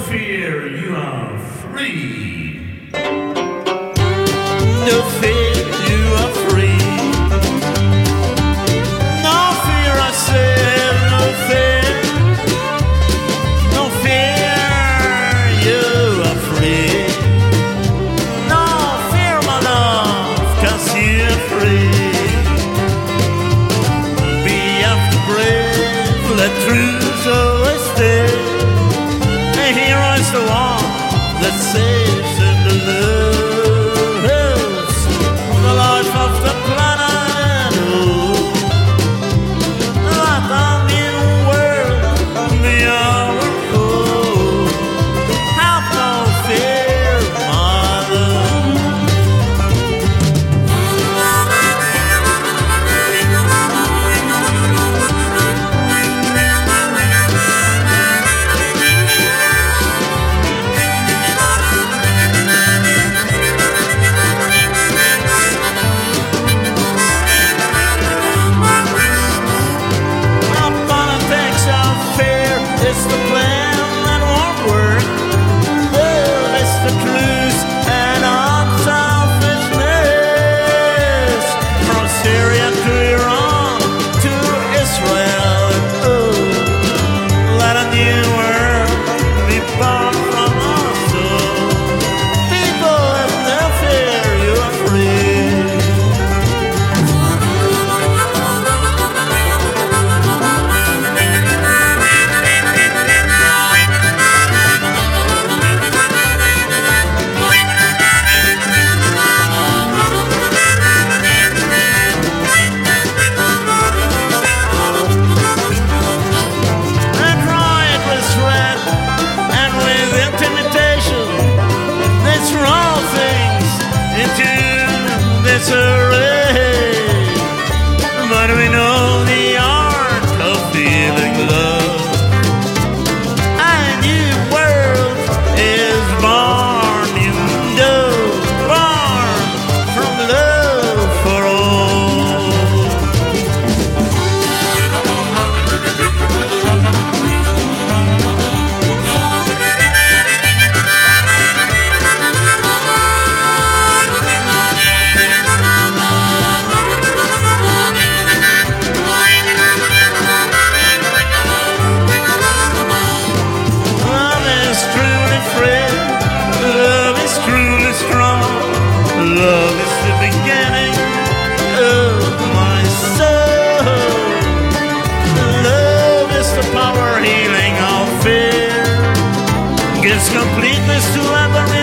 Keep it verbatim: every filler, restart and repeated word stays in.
fear, you are free. No fear, you are free. No fear, I said, no fear. No fear, you are free. No fear, my love, 'cause you're free. Be after brave, let truth always stay. And here is the one that saves and delivers the life of the planet. Oh, let the new world be our home. Have no fear, my love. It's the plan that won't work. Oh, it's the truth and unselfishness. From Syria to Iran to Israel. Oh, let a new world be born from us. Oh, people have no fear, you are free. It's a race, but we know the art of feeling love. A new world is born in love, born from love for all. Love is truly strong. Love is the beginning of my soul. Love is the power healing all fear. Gives completeness to every